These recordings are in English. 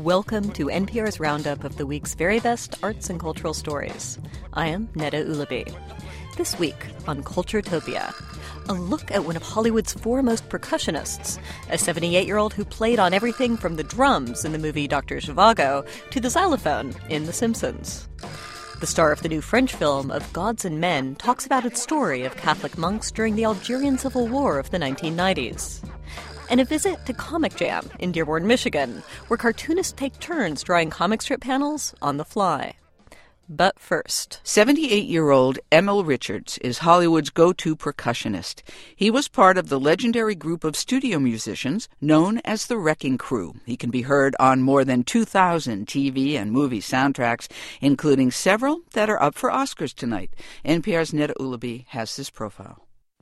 Welcome to NPR's roundup of the week's very best arts and cultural stories. I am Neda Ulabi. This week on Culturetopia, a look at one of Hollywood's foremost percussionists, a 78-year-old who played on everything from the drums in the movie Dr. Zhivago to the xylophone in The Simpsons. The star of the new French film Of Gods and Men talks about its story of Catholic monks during the Algerian Civil War of the 1990s. And a visit to Comic Jam in Dearborn, Michigan, where cartoonists take turns drawing comic strip panels on the fly. But first, 78-year-old Emil Richards is Hollywood's go-to percussionist. He was part of the legendary group of studio musicians known as the Wrecking Crew. He can be heard on more than 2,000 TV and movie soundtracks, including several that are up for Oscars tonight. NPR's Neda Ulabi has this profile.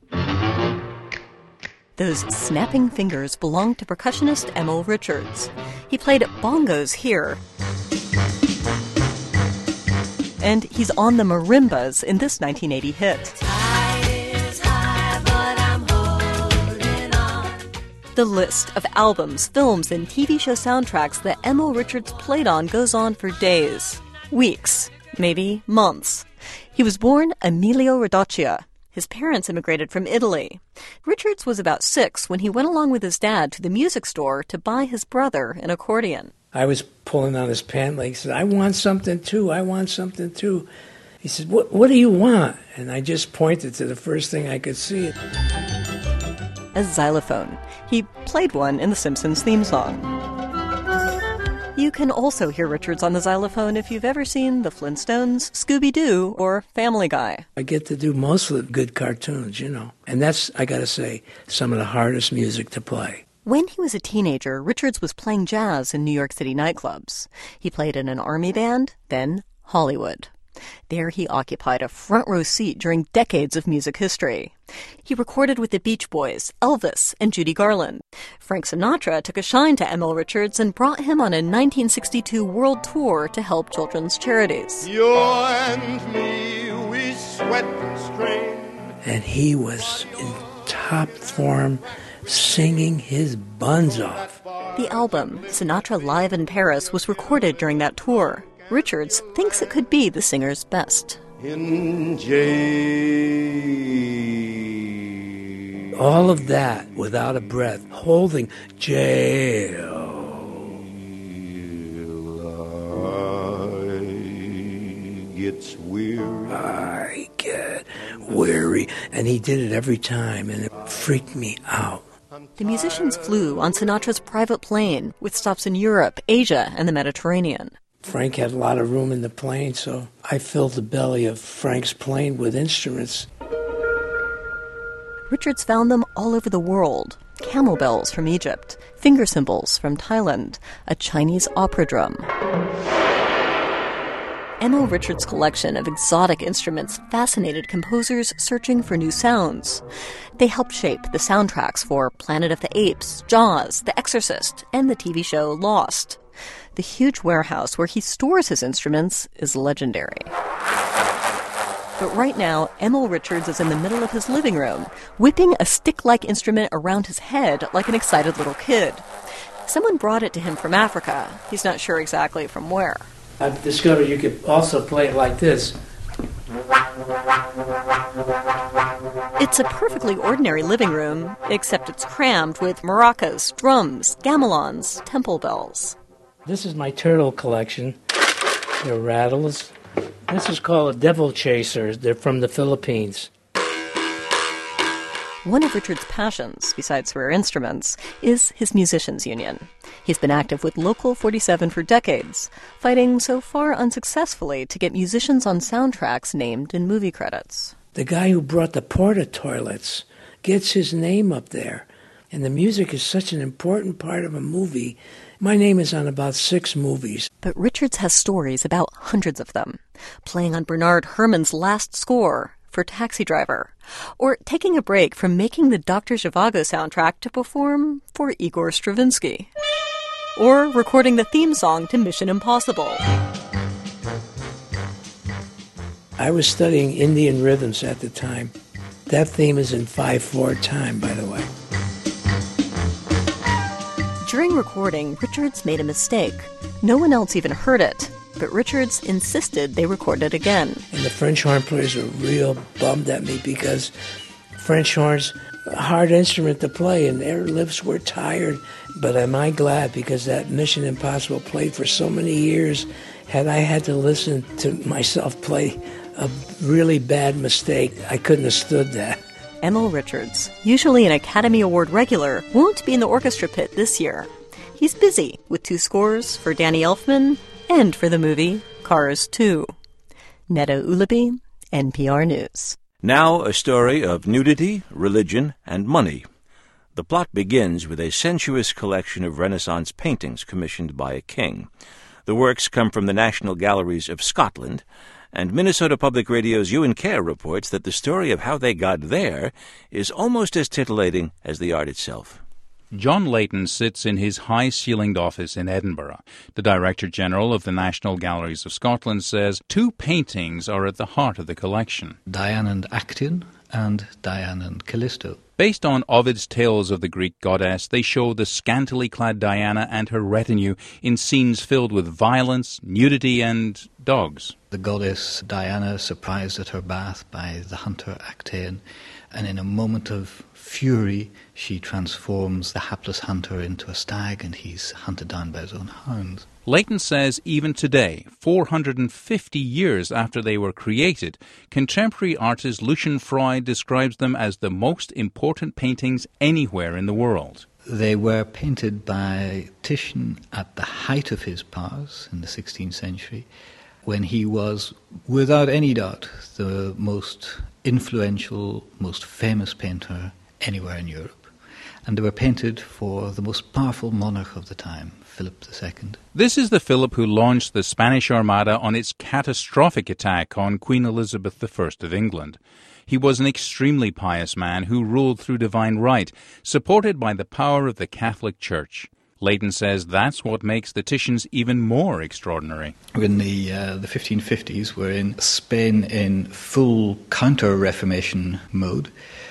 Those snapping fingers belong to percussionist Emil Richards. He played bongos here. And he's on the marimbas in this 1980 hit. The list of albums, films, and TV show soundtracks that Emil Richards played on goes on for days, weeks, maybe months. He was born Emilio Radocchia. His parents immigrated from Italy. Richards was about 6 when he went along with his dad to the music store to buy his brother an accordion. I was pulling on his pant leg. He said, I want something too. I want something too. He said, what do you want? And I just pointed to the first thing I could see. A xylophone. He played one in The Simpsons theme song. You can also hear Richards on the xylophone if you've ever seen The Flintstones, Scooby-Doo, or Family Guy. I get to do most of the good cartoons, you know. And that's, I gotta say, some of the hardest music to play. When he was a teenager, Richards was playing jazz in New York City nightclubs. He played in an army band, then Hollywood. There he occupied a front row seat during decades of music history. He recorded with the Beach Boys, Elvis, and Judy Garland. Frank Sinatra took a shine to Emil Richards and brought him on a 1962 world tour to help children's charities. You and me, we sweat and strain. And he was in top form, singing his buns off. The album, Sinatra Live in Paris, was recorded during that tour. Richards thinks it could be the singer's best. In jail. All of that without a breath, holding jail. Gets weary. I get weary. And he did it every time, and it freaked me out. The musicians flew on Sinatra's private plane with stops in Europe, Asia, and the Mediterranean. Frank had a lot of room in the plane, so I filled the belly of Frank's plane with instruments. Richards found them all over the world. Camel bells from Egypt, finger cymbals from Thailand, a Chinese opera drum. Emil Richards' collection of exotic instruments fascinated composers searching for new sounds. They helped shape the soundtracks for Planet of the Apes, Jaws, The Exorcist, and the TV show Lost. The huge warehouse where he stores his instruments is legendary. But right now, Emil Richards is in the middle of his living room, whipping a stick-like instrument around his head like an excited little kid. Someone brought it to him from Africa. He's not sure exactly from where. I've discovered you could also play it like this. It's a perfectly ordinary living room, except it's crammed with maracas, drums, gamelons, temple bells. This is my turtle collection. They're rattles. This is called a devil chaser. They're from the Philippines. One of Richards' passions, besides rare instruments, is his musicians' union. He's been active with Local 47 for decades, fighting so far unsuccessfully to get musicians on soundtracks named in movie credits. The guy who brought the porta toilets gets his name up there. And the music is such an important part of a movie. My name is on about 6 movies. But Richards has stories about hundreds of them, playing on Bernard Herrmann's last score for Taxi Driver, or taking a break from making the Dr. Zhivago soundtrack to perform for Igor Stravinsky, or recording the theme song to Mission Impossible. I was studying Indian rhythms at the time. That theme is in 5/4 time, by the way. During recording, Richards made a mistake. No one else even heard it, but Richards insisted they record it again. And the French horn players were real bummed at me because French horn's a hard instrument to play and their lips were tired. But am I glad, because that Mission Impossible played for so many years. Had I had to listen to myself play a really bad mistake, I couldn't have stood that. Emil Richards, usually an Academy Award regular, won't be in the orchestra pit this year. He's busy with 2 scores for Danny Elfman and for the movie Cars 2. Netta Ulaby, NPR News. Now a story of nudity, religion, and money. The plot begins with a sensuous collection of Renaissance paintings commissioned by a king. The works come from the National Galleries of Scotland, and Minnesota Public Radio's Ewan Kerr reports that the story of how they got there is almost as titillating as the art itself. John Layton sits in his high-ceilinged office in Edinburgh. The Director-General of the National Galleries of Scotland says 2 paintings are at the heart of the collection. Diana and Actaeon and Diana and Callisto. Based on Ovid's tales of the Greek goddess, they show the scantily clad Diana and her retinue in scenes filled with violence, nudity, and dogs. The goddess Diana surprised at her bath by the hunter Actaeon, and in a moment of fury she transforms the hapless hunter into a stag, and he's hunted down by his own hounds. Layton says even today, 450 years after they were created, contemporary artist Lucian Freud describes them as the most important paintings anywhere in the world. They were painted by Titian at the height of his powers in the 16th century, when he was, without any doubt, the most influential, most famous painter anywhere in Europe. And they were painted for the most powerful monarch of the time, Philip II. This is the Philip who launched the Spanish Armada on its catastrophic attack on Queen Elizabeth I of England. He was an extremely pious man who ruled through divine right, supported by the power of the Catholic Church. Layton says that's what makes the Titians even more extraordinary. In the 1550s, we're in Spain in full counter-Reformation mode,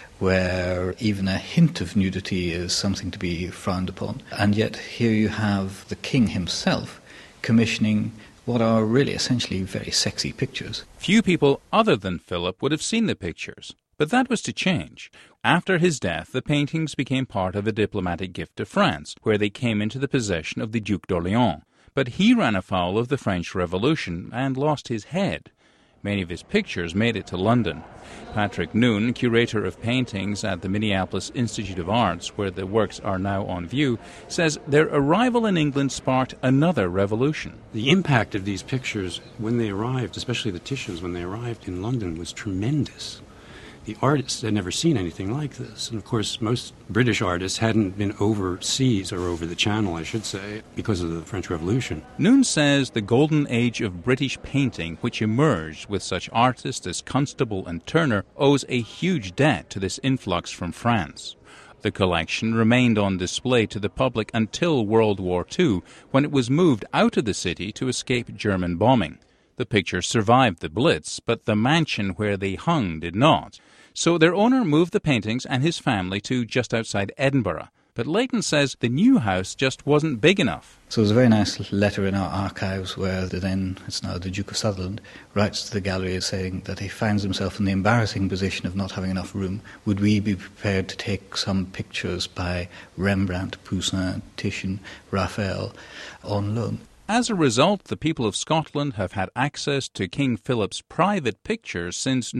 where even a hint of nudity is something to be frowned upon. And yet here you have the king himself commissioning what are really essentially very sexy pictures. Few people other than Philip would have seen the pictures, but that was to change. After his death, the paintings became part of a diplomatic gift to France, where they came into the possession of the Duc d'Orléans. But he ran afoul of the French Revolution and lost his head. Many of his pictures made it to London. Patrick Noon, curator of paintings at the Minneapolis Institute of Arts, where the works are now on view, says their arrival in England sparked another revolution. The impact of these pictures when they arrived, especially the Titians when they arrived in London, was tremendous. The artists had never seen anything like this. And of course, most British artists hadn't been overseas, or over the Channel, I should say, because of the French Revolution. Noon says the golden age of British painting, which emerged with such artists as Constable and Turner, owes a huge debt to this influx from France. The collection remained on display to the public until World War II, when it was moved out of the city to escape German bombing. The pictures survived the Blitz, but the mansion where they hung did not. So their owner moved the paintings and his family to just outside Edinburgh. But Layton says the new house just wasn't big enough. So there's a very nice letter in our archives where it's now the Duke of Sutherland, writes to the gallery saying that he finds himself in the embarrassing position of not having enough room. Would we be prepared to take some pictures by Rembrandt, Poussin, Titian, Raphael on loan? As a result, the people of Scotland have had access to King Philip's private pictures since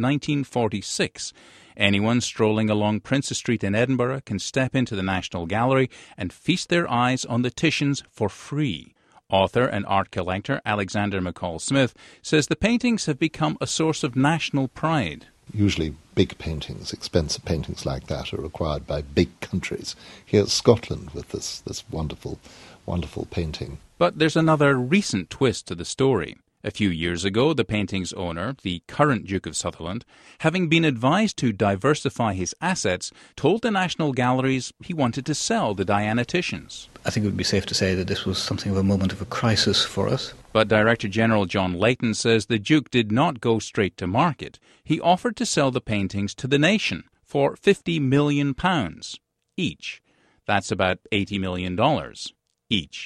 1946. Anyone strolling along Princes Street in Edinburgh can step into the National Gallery and feast their eyes on the Titians for free. Author and art collector Alexander McCall Smith says the paintings have become a source of national pride. Usually big paintings, expensive paintings like that, are acquired by big countries. Here's Scotland with this wonderful, wonderful painting. But there's another recent twist to the story. A few years ago, the painting's owner, the current Duke of Sutherland, having been advised to diversify his assets, told the National Galleries he wanted to sell the Diana Titians. I think it would be safe to say that this was something of a moment of a crisis for us. But Director General John Layton says the Duke did not go straight to market. He offered to sell the paintings to the nation for £50 million each. That's about $80 million each.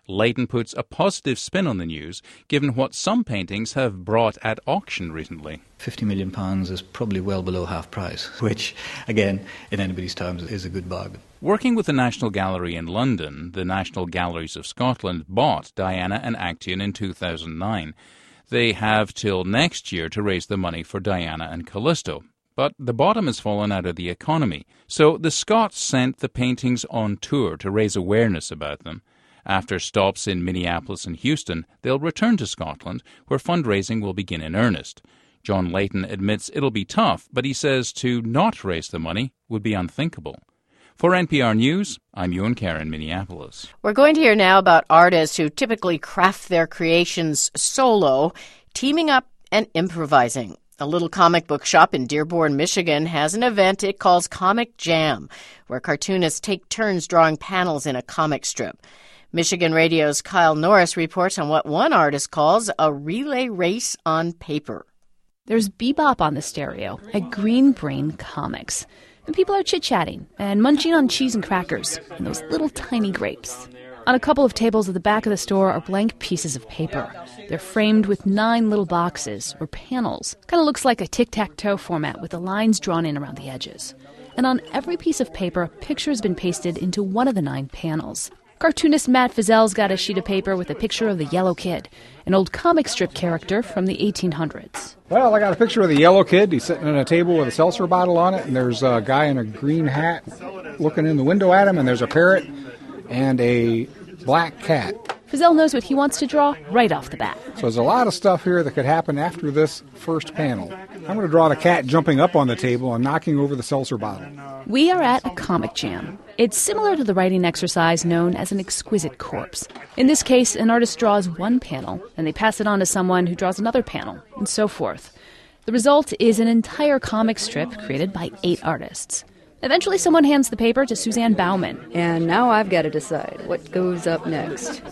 Leighton puts a positive spin on the news, given what some paintings have brought at auction recently. £50 million is probably well below half price, which, again, in anybody's terms, is a good bargain. Working with the National Gallery in London, the National Galleries of Scotland bought Diana and Actaeon in 2009. They have till next year to raise the money for Diana and Callisto. But the bottom has fallen out of the economy, so the Scots sent the paintings on tour to raise awareness about them. After stops in Minneapolis and Houston, they'll return to Scotland, where fundraising will begin in earnest. John Leighton admits it'll be tough, but he says to not raise the money would be unthinkable. For NPR News, I'm Ewan Kerr in Minneapolis. We're going to hear now about artists who typically craft their creations solo, teaming up and improvising. A little comic book shop in Dearborn, Michigan has an event it calls Comic Jam, where cartoonists take turns drawing panels in a comic strip. Michigan Radio's Kyle Norris reports on what one artist calls a relay race on paper. There's bebop on the stereo at Green Brain Comics. And people are chit-chatting and munching on cheese and crackers and those little tiny grapes. On a couple of tables at the back of the store are blank pieces of paper. They're framed with 9 little boxes or panels. Kind of looks like a tic-tac-toe format with the lines drawn in around the edges. And on every piece of paper, a picture has been pasted into one of the 9 panels. Cartoonist Matt Fiesel's got a sheet of paper with a picture of the Yellow Kid, an old comic strip character from the 1800s. Well, I got a picture of the Yellow Kid. He's sitting at a table with a seltzer bottle on it, and there's a guy in a green hat looking in the window at him, and there's a parrot and a black cat. Fiesel knows what he wants to draw right off the bat. So there's a lot of stuff here that could happen after this first panel. I'm going to draw the cat jumping up on the table and knocking over the seltzer bottle. We are at a comic jam. It's similar to the writing exercise known as an exquisite corpse. In this case, an artist draws one panel, and they pass it on to someone who draws another panel, and so forth. The result is an entire comic strip created by 8 artists. Eventually, someone hands the paper to Suzanne Bauman. And now I've got to decide what goes up next.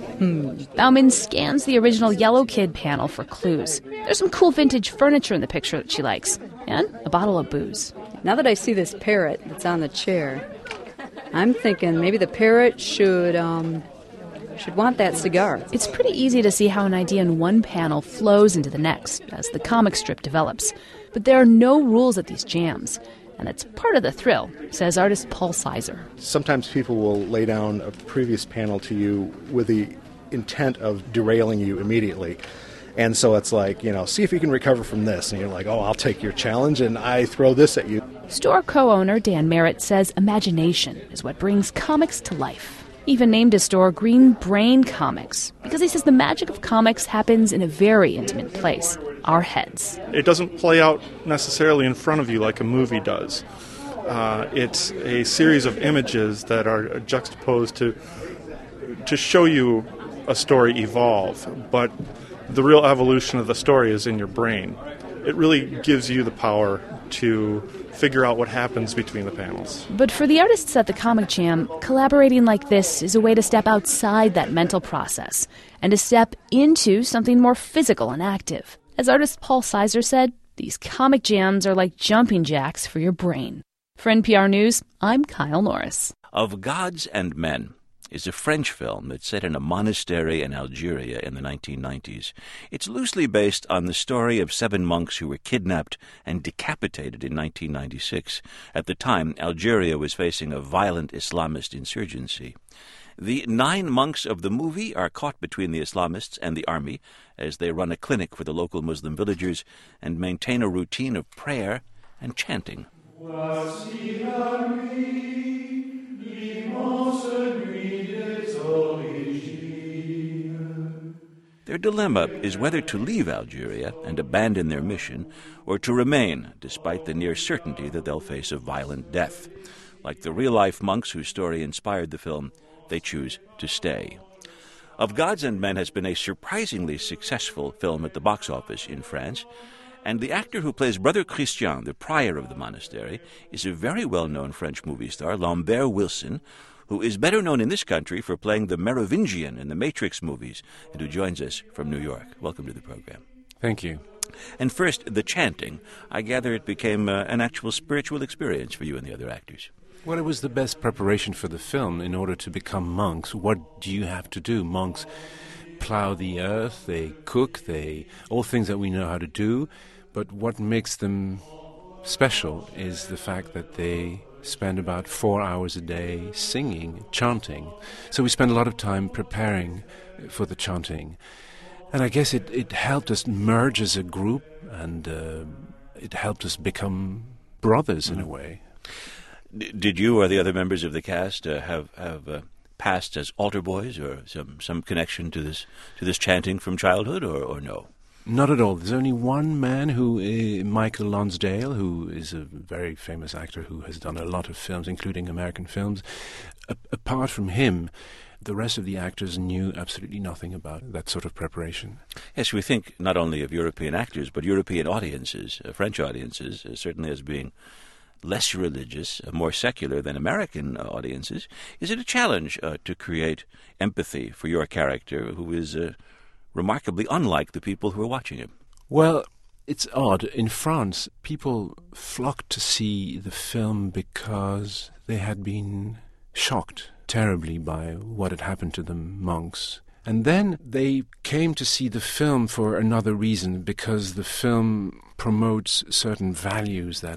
Bauman scans the original Yellow Kid panel for clues. There's some cool vintage furniture in the picture that she likes, and a bottle of booze. Now that I see this parrot that's on the chair, I'm thinking maybe the parrot should want that cigar. It's pretty easy to see how an idea in one panel flows into the next as the comic strip develops. But there are no rules at these jams. And it's part of the thrill, says artist Paul Sizer. Sometimes people will lay down a previous panel to you with the intent of derailing you immediately. And so it's like, see if you can recover from this. And you're like, oh, I'll take your challenge, and I throw this at you. Store co-owner Dan Merritt says imagination is what brings comics to life. He even named his store Green Brain Comics, because he says the magic of comics happens in a very intimate place, our heads. It doesn't play out necessarily in front of you like a movie does. It's a series of images that are juxtaposed to show you a story evolve, but the real evolution of the story is in your brain. It really gives you the power to figure out what happens between the panels. But for the artists at the Comic Jam, collaborating like this is a way to step outside that mental process and to step into something more physical and active. As artist Paul Sizer said, these comic jams are like jumping jacks for your brain. For NPR News, I'm Kyle Norris. Of Gods and Men is a French film that's set in a monastery in Algeria in the 1990s. It's loosely based on the story of 7 monks who were kidnapped and decapitated in 1996. At the time, Algeria was facing a violent Islamist insurgency. The 9 monks of the movie are caught between the Islamists and the army as they run a clinic for the local Muslim villagers and maintain a routine of prayer and chanting. Their dilemma is whether to leave Algeria and abandon their mission or to remain, despite the near certainty that they'll face a violent death. Like the real-life monks whose story inspired the film, they choose to stay. Of Gods and Men has been a surprisingly successful film at the box office in France, and the actor who plays Brother Christian, the prior of the monastery, is a very well-known French movie star, Lambert Wilson, who is better known in this country for playing the Merovingian in the Matrix movies, and who joins us from New York. Welcome to the program. Thank you. And first, the chanting. I gather it became an actual spiritual experience for you and the other actors. Well, it was the best preparation for the film. In order to become monks, what do you have to do? Monks plow the earth, they cook, all things that we know how to do. But what makes them special is the fact that they spend about 4 hours a day singing, chanting. So we spend a lot of time preparing for the chanting. And I guess it helped us merge as a group, and it helped us become brothers in a way. Did you or the other members of the cast have passed as altar boys, or some connection to this chanting from childhood, or no? Not at all. There's only one man, Michael Lonsdale, who is a very famous actor who has done a lot of films, including American films. Apart from him, the rest of the actors knew absolutely nothing about that sort of preparation. Yes, we think not only of European actors, but European audiences, French audiences, certainly as being less religious, more secular than American audiences. Is it a challenge to create empathy for your character, who is remarkably unlike the people who are watching him? Well, it's odd. In France, people flocked to see the film because they had been shocked terribly by what had happened to the monks. And then they came to see the film for another reason, because the film promotes certain values that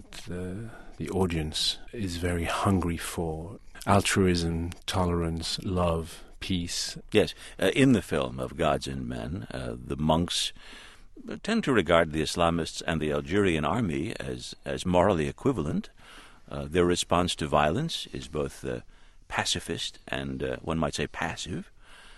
the audience is very hungry for: altruism, tolerance, love, peace. Yes, in the film of Gods and Men, the monks tend to regard the Islamists and the Algerian army as morally equivalent. Their response to violence is both pacifist and, one might say, passive.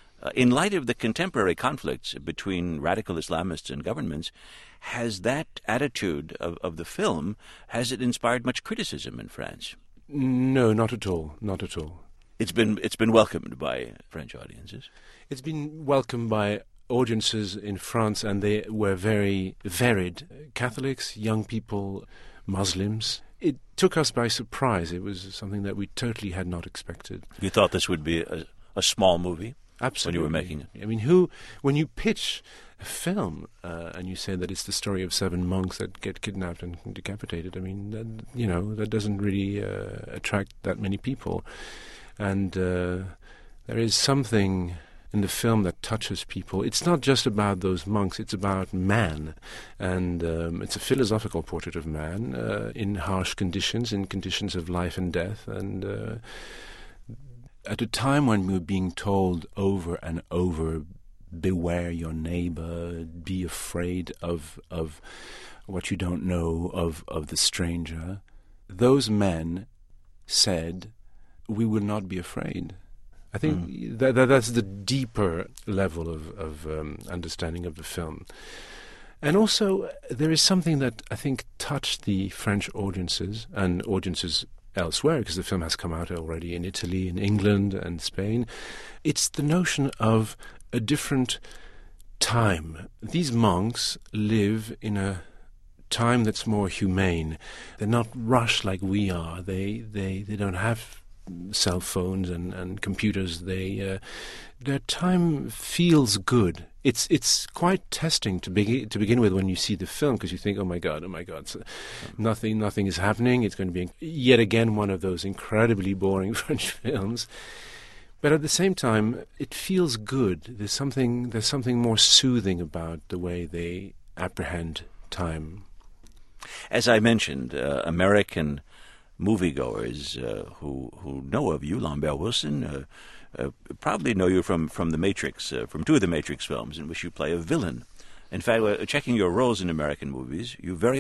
In light of the contemporary conflicts between radical Islamists and governments, has that attitude of the film, has it inspired much criticism in France? No, not at all. Not at all. It's been welcomed by French audiences. It's been welcomed by audiences in France, and they were very varied. Catholics, young people, Muslims. It took us by surprise. It was something that we totally had not expected. You thought this would be a small movie? Absolutely. When you were making it? I mean, when you pitch a film and you say that it's the story of 7 monks that get kidnapped and decapitated, I mean, that doesn't really attract that many people. And there is something in the film that touches people. It's not just about those monks, it's about man. And it's a philosophical portrait of man in harsh conditions, in conditions of life and death. And at a time when we're being told over and over, beware your neighbor, be afraid of what you don't know, of the stranger, those men said, we will not be afraid. I think that's the deeper level of understanding of the film. And also, there is something that I think touched the French audiences and audiences elsewhere, because the film has come out already in Italy, in England and Spain. It's the notion of a different time. These monks live in a time that's more humane. They're not rushed like we are. They don't have cell phones and computers. Their time feels good. It's quite testing to begin with when you see the film, because you think, oh my god, so nothing is happening. It's going to be yet again one of those incredibly boring French films. But at the same time, it feels good. There's something more soothing about the way they apprehend time. As I mentioned, American moviegoers who know of you, Lambert Wilson, probably know you from The Matrix, from 2 of the Matrix films in which you play a villain. In fact, checking your roles in American movies,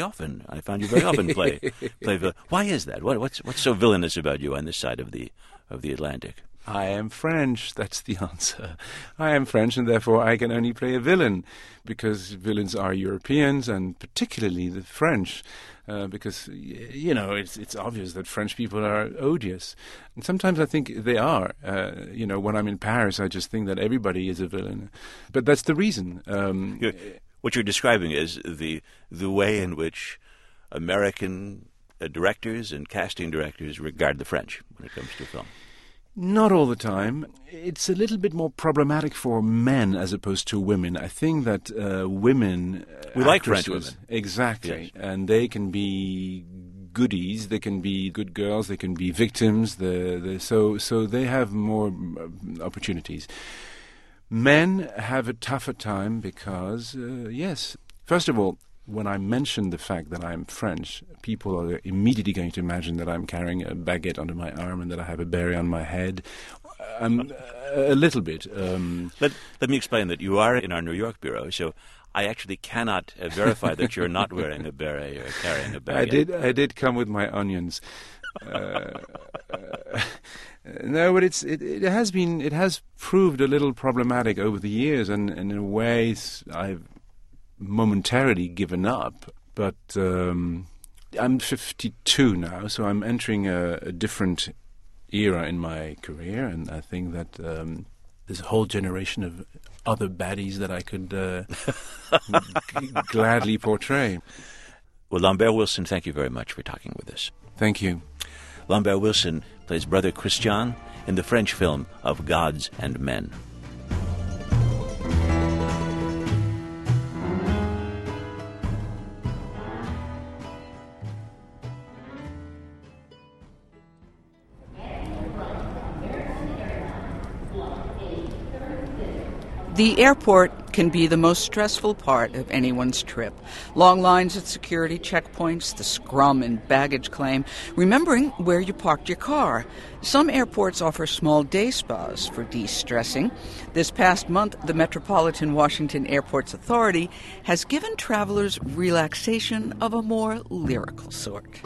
I found you very often play villain. Why is that? What's so villainous about you on this side of the Atlantic? I am French, that's the answer. I am French, and therefore I can only play a villain, because villains are Europeans, and particularly the French, because, it's obvious that French people are odious. And sometimes I think they are. When I'm in Paris, I just think that everybody is a villain. But that's the reason. What you're describing is the way in which American directors and casting directors regard the French when it comes to film. Not all the time. It's a little bit more problematic for men as opposed to women. I think that women... We like French women. Exactly. Yes. And they can be goodies. They can be good girls. They can be victims. So they have more opportunities. Men have a tougher time because, yes, first of all, when I mention the fact that I'm French, people are immediately going to imagine that I'm carrying a baguette under my arm and that I have a beret on my head. A little bit. Let me explain that you are in our New York bureau, so I actually cannot verify that you're not wearing a beret or carrying a baguette. I did come with my onions. No, but it has proved a little problematic over the years, and in a way I've momentarily given up. But I'm 52 now, so I'm entering a different era in my career, and I think that there's a whole generation of other baddies that I could gladly portray. Well, Lambert Wilson, thank you very much for talking with us. Thank you. Lambert Wilson plays Brother Christian in the French film Of Gods and Men. The airport can be the most stressful part of anyone's trip. Long lines at security checkpoints, the scrum and baggage claim, remembering where you parked your car. Some airports offer small day spas for de-stressing. This past month, the Metropolitan Washington Airports Authority has given travelers relaxation of a more lyrical sort.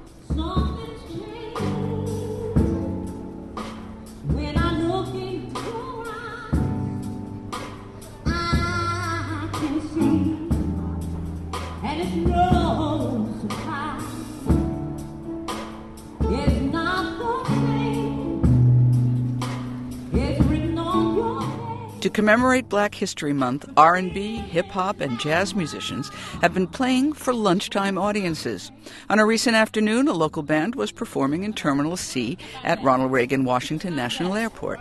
To commemorate Black History Month, R&B, hip-hop, and jazz musicians have been playing for lunchtime audiences. On a recent afternoon, a local band was performing in Terminal C at Ronald Reagan Washington National Airport.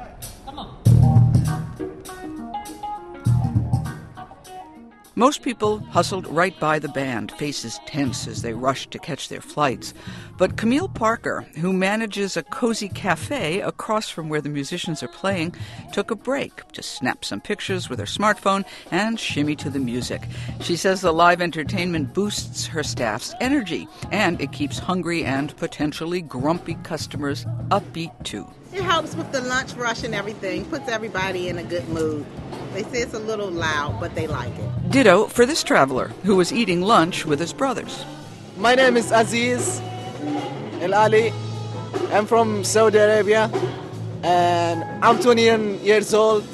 Most people hustled right by the band, faces tense as they rushed to catch their flights. But Camille Parker, who manages a cozy cafe across from where the musicians are playing, took a break to snap some pictures with her smartphone and shimmy to the music. She says the live entertainment boosts her staff's energy, and it keeps hungry and potentially grumpy customers upbeat too. It helps with the lunch rush and everything, puts everybody in a good mood. They say it's a little loud, but they like it. Ditto for this traveler who was eating lunch with his brothers. My name is Aziz El Ali. I'm from Saudi Arabia, and I'm 20 years old.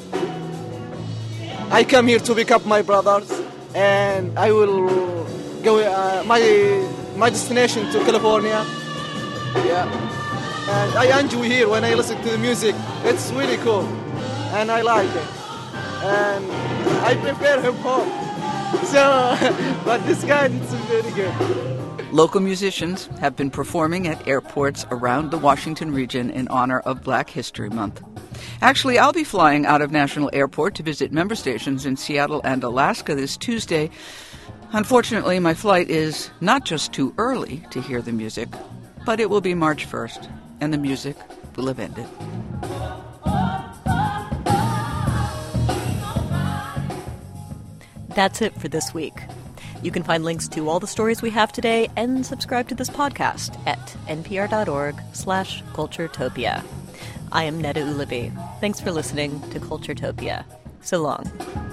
I come here to pick up my brothers, and I will go my destination to California. Yeah. And I enjoy here when I listen to the music. It's really cool, and I like it. And I prefer hip hop. So, but this guy is very good. Local musicians have been performing at airports around the Washington region in honor of Black History Month. Actually, I'll be flying out of National Airport to visit member stations in Seattle and Alaska this Tuesday. Unfortunately, my flight is not just too early to hear the music, but it will be March 1st, and the music will have ended. That's it for this week. You can find links to all the stories we have today and subscribe to this podcast at npr.org/Culturetopia. I am Neda Ulabi. Thanks for listening to Culturetopia. So long.